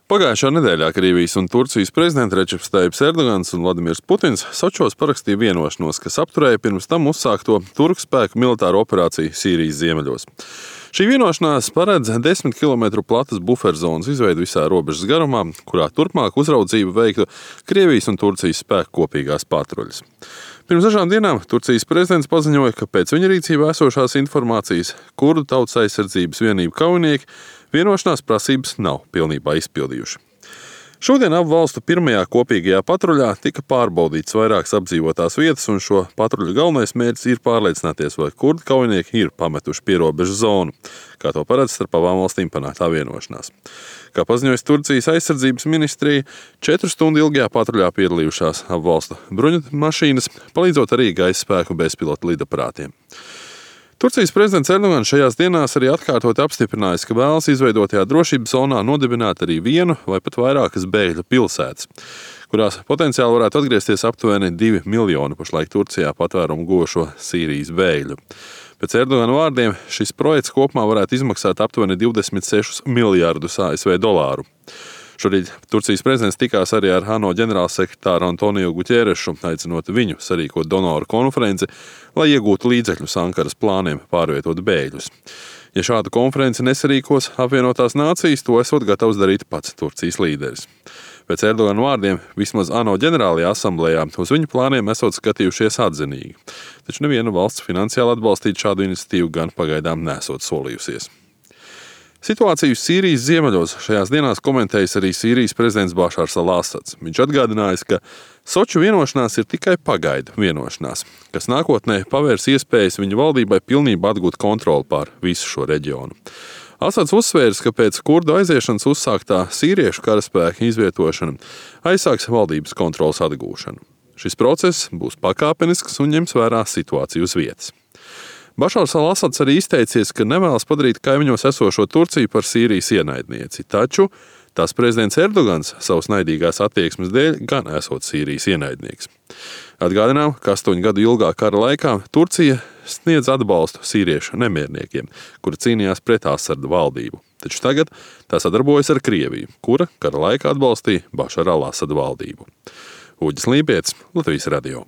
Pagājušā nedēļā Krievijas un Turcijas prezidenti Redžeps Tajibs Erdogans un Vladimirs Putins Sočos parakstīja vienošanos, kas apturēja pirms tam uzsākto turku spēku militāro operāciju Sīrijas ziemeļos. Šī vienošanās paredz 10 km platas buferzonas izveidu visā robežas garumā, kurā turpmāk uzraudzību veiktu Krievijas un Turcijas spēku kopīgās patruļas. Pirms dažām dienām Turcijas prezidents paziņoja, ka pēc viņa rīcībā esošās informācijas kurdu tautas aizsardzības vienību kaujinieki vienošanās prasības nav pilnībā izpildījuši. Šodien abu valstu pirmajā kopīgajā patruļā tika pārbaudīts vairākas apdzīvotās vietas, un šo patruļu galvenais mērķis ir pārliecināties, vai kurdu kaujinieki ir pametuši pierobežu zonu, kā to paredz starp abām valstīm panāktā vienošanās. Kā paziņojas Turcijas aizsardzības ministrija, 4 stundu ilgajā patruļā piedalījušās abu valstu bruņumašīnas, palīdzot arī gaisa spēku bezpilotu lidaparātiem. Turcijas prezidents Erdogans šajās dienās arī atkārtoti apstiprinājis, ka vēlas izveidotajā drošības zonā nodibināt arī vienu vai pat vairākas bēgļu pilsētas, kurās potenciāli varētu atgriezties aptuveni 2 miljoni pašlaik Turcijā patvērumu guvušo Sīrijas bēgļu. Pēc Erdogana vārdiem šis projekts kopumā varētu izmaksāt aptuveni 26 miljārdus ASV dolāru. Šorīt Turcijas prezidents tikās arī ar ANO ģenerālsekretāru Antoniju Guķerešu, aicinot viņu sarīkot donoru konferenci, lai iegūtu līdzekļus Ankaras plāniem pārvietot bēgļus. Ja šādu konferenci nesarīkos apvienotās nācijas, to esot gatavs darīt pats Turcijas līderis. Pēc Erdogana vārdiem vismaz ANO ģenerālajā asamblējā uz viņu plāniem esot skatījušies atzinīgi, taču neviena valsts finansiāli atbalstīt šādu iniciatīvu gan pagaidām nesot solījusies. Situāciju Sīrijas ziemeļos šajās dienās komentējis arī Sīrijas prezidents Bašars al-Asads. Viņš atgādinājis, ka Soču vienošanās ir tikai pagaidu vienošanās, kas nākotnē pavērs iespējas viņa valdībai pilnībā atgūt kontroli pār visu šo reģionu. Asads uzsvērs, ka pēc kurdu aiziešanas uzsāktā sīriešu karaspēka izvietošana aizsāks valdības kontroles atgūšanu. Šis process būs pakāpenisks un ņems vērā situāciju uz vietas. Bašars al-Asads arī izteicies, ka nevēlas padarīt kaimiņos esošo Turciju par Sīrijas ienaidnieci, taču tās prezidents Erdogans savas naidīgās attieksmes dēļ gan esot Sīrijas ienaidnieks. Atgādinām, ka 8 gadu ilgā kara laikā Turcija sniedz atbalstu sīriešu nemierniekiem, kuri cīnījās pret Asada valdību. Taču tagad tā sadarbojas ar Krieviju, kura kara laikā atbalstīja Bašara al-Asada valdību. Uģis Lībietis, Latvijas radio.